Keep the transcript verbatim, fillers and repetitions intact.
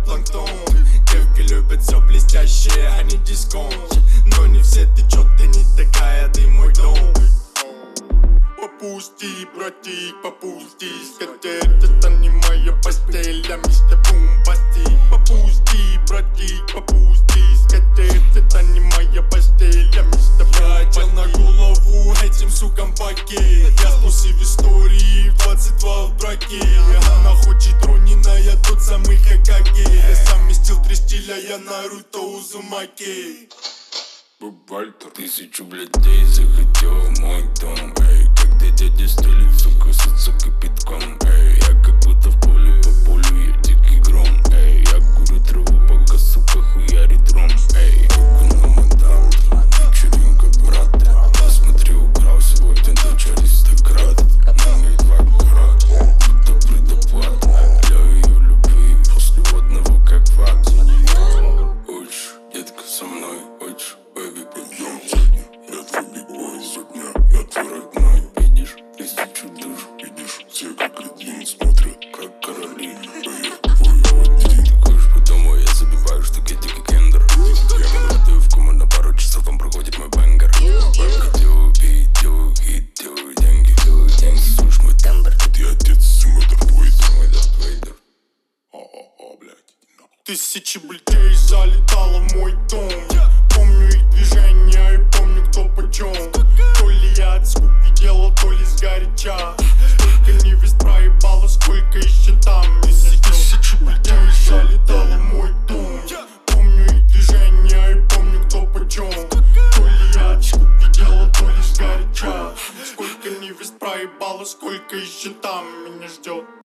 планктон. Девки любят все блестящее, а не дисконт. Но не все, ты чё, ты не такая, ты мой дом. Попусти, братик, попусти. Скатерть, это не моя постель, а мистер Бумбастик. Попусти, братик, попусти. Скатерть, это не моя постель, а мистер Бумбастик. Я одел на голову этим сукам пакет. Я спуси в истории, в двадцать два в браке. Она хочет Ронина, я тот самый Хокаге. Я совместил три стиля, я Наруто Узумаки. Вальтер. Тысячу блядей захотел в мой дом, эй. Когда дядя стрелит, сука, сутся кипятком, эй. Я как будто в поле, по полю я дикий гром, эй. Я курю траву, пока, сука, хуярит ром, эй. Руку на мадам, вечеринка, брат. Посмотри, украл сегодня дочь аристократ. Маме два карат, будто предоплат. Для ее любви после водного как ват. Хочешь, детка, со мной, хочешь? Бэби, пойдем сегодня. Я твой бигбой сотня, я твой родной. Видишь, тысячу душ, видишь, все как один смотрят, как короли. Я твой один. Хочешь по дому, я забиваю штукетик и кендер. Я молодую в кому на пару часов, там проходит мой бэнгер. Делаю бит, делаю хит, делаю деньги. Делаю деньги, слушай мой тембр. Ты отец, Симой Дарт Вейдер. Мой Дарт Вейдер. О-о-о, блядь. Тысячи блядей залетало в мой дом. Помню их движения и помню, кто почем. То ли я от скуки делал, то ли сгоряча. Только невест проебало, сколько еще там. Тысячи блядей залетало в мой дом. Помню их движения и помню, кто почем. То ли я от скуки делал, то ли сгоряча. Сколько невест проебало, сколько еще там меня ждет.